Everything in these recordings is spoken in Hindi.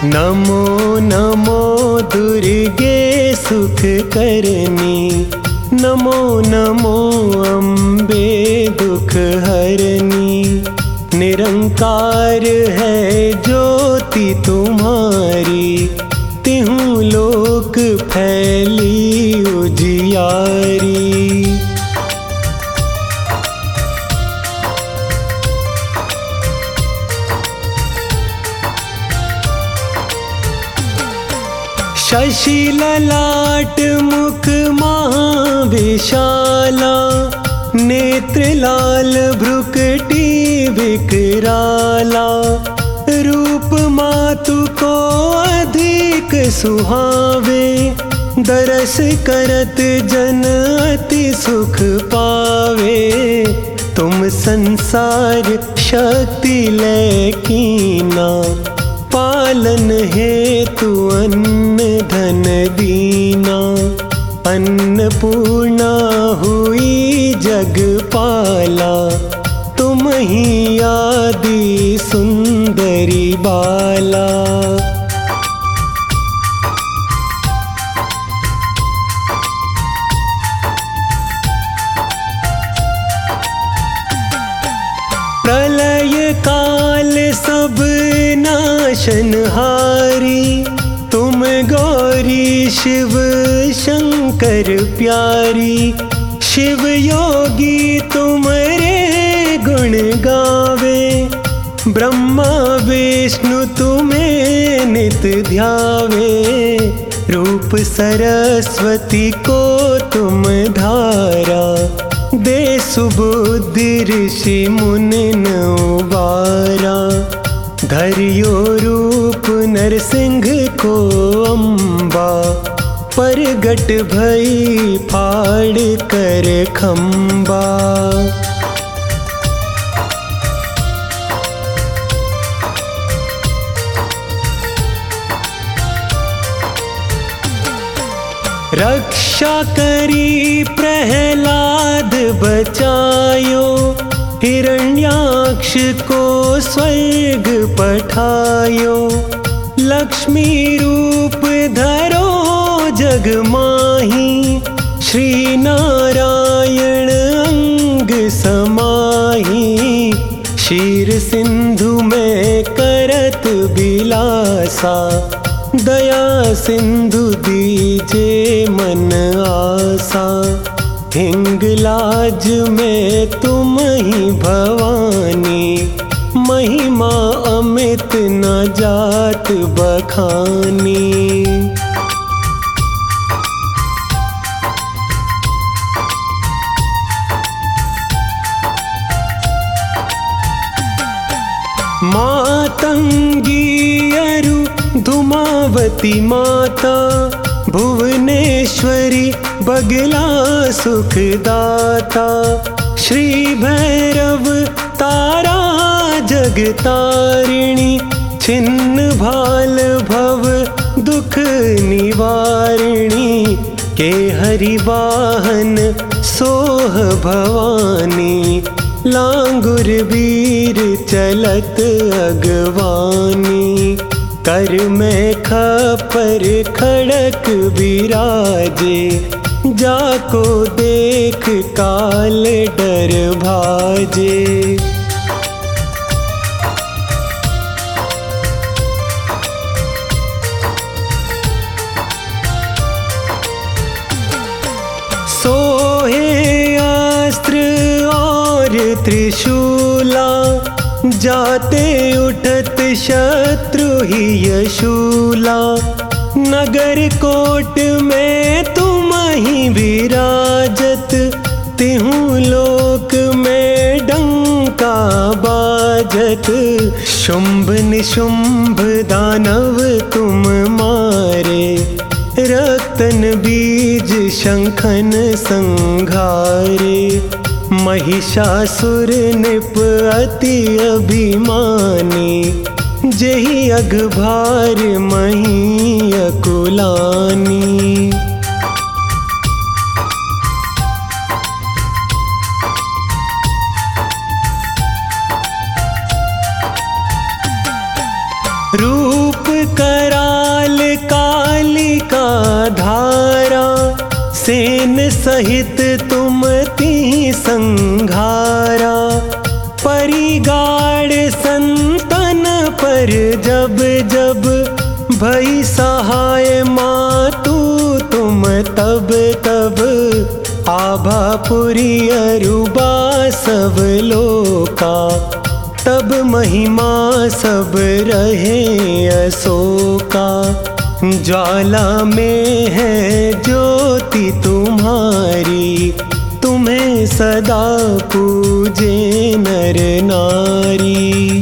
नमो नमो दुर्गे सुख करनी, नमो नमो अम्बे दुख हरनी। निरंकार है ज्योति तुम्हारी, तिहु लोक फैली उजियारी। शशि ललाट मुख महाविशाला, नेत्र लाल भ्रुकटी विकराला। रूप मातु को अधिक सुहावे, दरस करत जन अति सुख पावे। तुम संसार शक्ति लैकीना, पालन हेतु अन्न धन दीना। अन्नपूर्णा हुई जगपाला, तुम ही आदि सुंदरी बाला। प्रलय काल सब नाशनहारी, तुम गौरी शिव शंकर प्यारी। शिव योगी तुम्हारे गुण गावे, ब्रह्मा विष्णु तुम्हें नित ध्यावे। रूप सरस्वती को तुम धारा, दे सुबुद्धि ऋषि मुनि उबारा। धरियो रूप नरसिंह को अम्बा, परगट भई फाड़ कर खम्बा। रक्षा करी प्रहलाद बचायो, हिरण्याक्ष को स्वर्ग पठायो। लक्ष्मी रूप धरो जग माही, श्री नारायण अंग समाही। क्षीर सिंधु में करत बिलासा, दया सिंधु दीजे मन आसा। हिंगलाज में तुम ही भवानी, महिमा अमित न जात बखानी। मातंगी अरु धुमावती माता, भुवनेश्वरी बगला सुखदाता। श्री भैरव तारा जगतारिणी, छिन्न भाल भव दुख निवारिणी। के हरि वाहन सोह भवानी, लांगुर वीर चलत अगवानी। कर में खपर खड़क विराजे, जाको देख काल डर भाजे। सोहे अस्त्र और त्रिशूला, जाते उठत शत्रु ही यशूला। नगर कोट में तुम ही विराजत, तिहु लोक में डंका बाजत। शुंभ निशुंभ दानव तुम मारे, रतन बीज शंखन संघारे। महिषासुर निप अति अभिमानी, जेहि अघभार मही अकुलानी। रूप कराल कालिका धारा, सेन सहित तुम ती संघारा। परिगाड़ संतन पर जब जब भई सहाय मातु तुम तब तब। आभापुरी अरुबा सब लोका, तब महिमा सब रहे अशोका। ज्वाला में है ज्योति तुम्हारी, तुम्हें सदा पूजे नर नारी।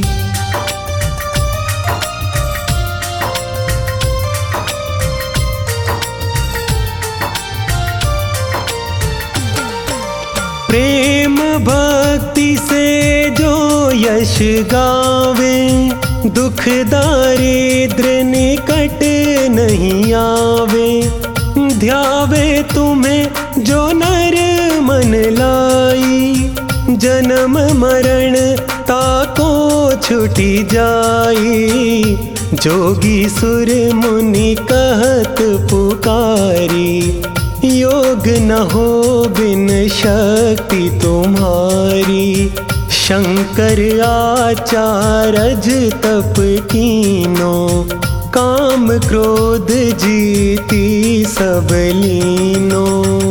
प्रेम भक्ति से जो यश गावे, दुख दारिद्र निकट नहीं आवे। ध्यावे तुम्हें जो नर मन लाई, जन्म मरण ताको छुटी जाई। जोगी सुर मुनि कहत पुकारी, योग न हो बिन शक्ति तुम्हारी। शंकर आचारज तप कीनो, काम क्रोध जीती सब लीनो।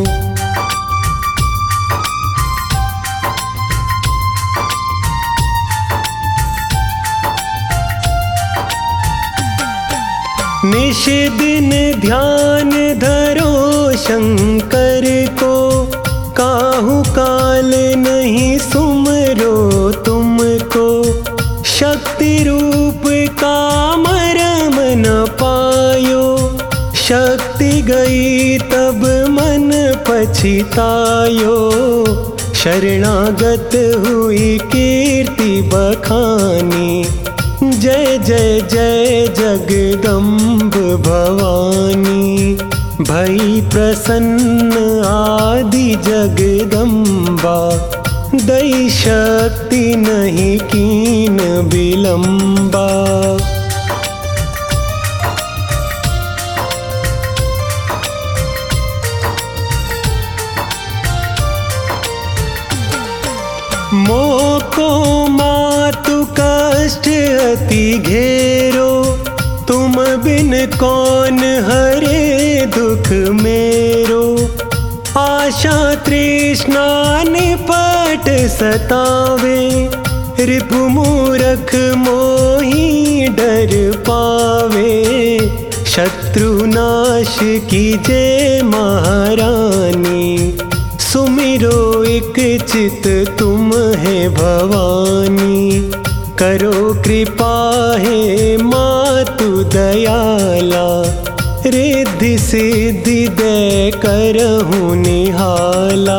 निश दिन ध्यान धरो शंकर को, काहू काल नहीं सुमरो तुमको। शक्ति रूप काम रम न पायो, शक्ति गई तब मन पछितायो। शरणागत हुई कीर्ति बखानी, जय जय जय जगदम्ब भवानी। भई प्रसन्न आदि जगदम्बा, दई शक्ति नहीं कीन विलंबा। मोको मातु कष्ट अति घेरो, तुम बिन कौन हरे दुख मेरो। आशा तृष्णा निपट सतावे, रिपु मूरख मोही डर पावे। शत्रु नाश कीजे महारानी, सुमिरो एक चित तुम है भवानी। करो कृपा है मातु दयाला, रिद्धि सिद्धि दे करहूँ निहाला।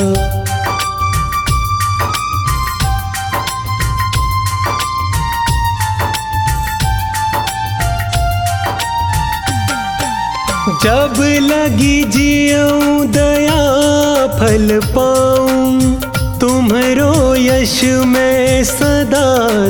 जब लगी जियऊँ दया फल पाऊँ, तुम्हरो यश मैं सदा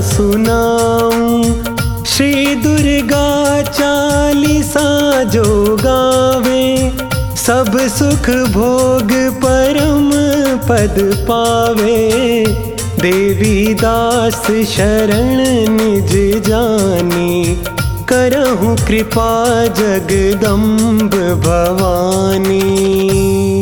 सुनाऊँ। श्री दुर्गा चालीसा जो गावे, सब सुख भोग परम पद पावे। देवी दास शरण निज जानी, करहूँ कृपा जगदम्ब भवानी।